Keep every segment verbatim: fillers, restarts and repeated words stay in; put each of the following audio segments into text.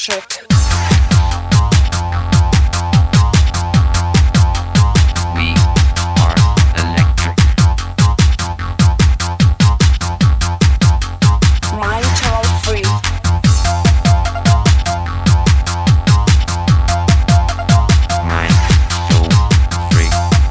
electric. We are electric. Mind all free. Mind so free.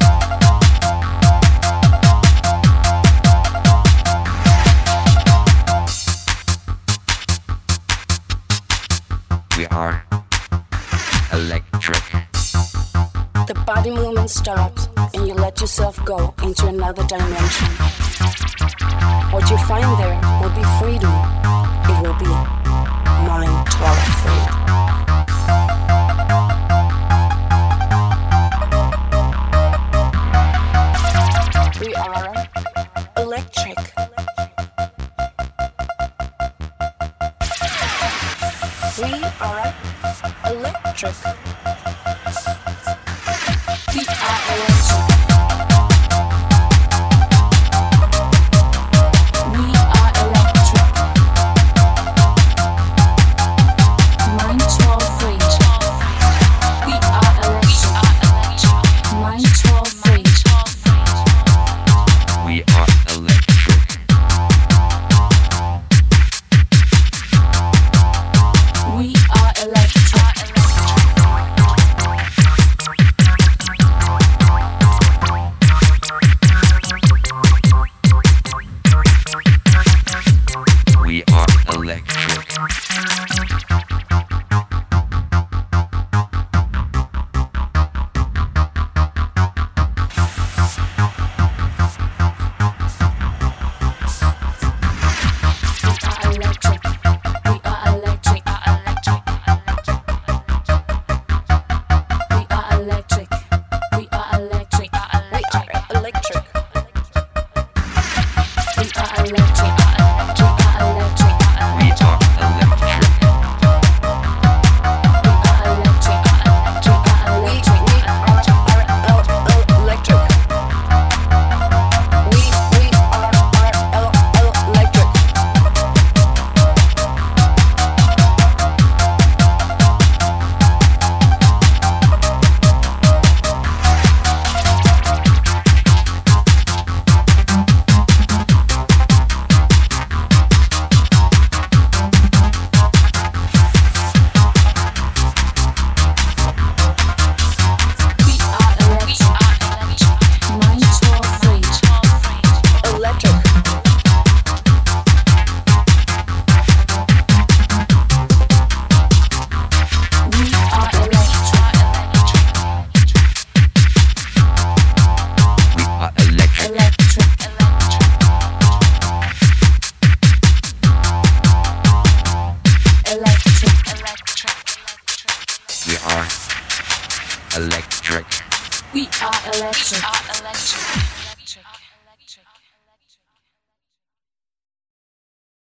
We are electric. The body movement stops and you let yourself go into another dimension. What you find there will be freedom. It will be mind twelve free. We are electric. We are electric. We are electric. We are electric. Mind twelve free. We are electric. Mind twelve free. We are electric. We are electric. We are electric. We are electric. We are electric.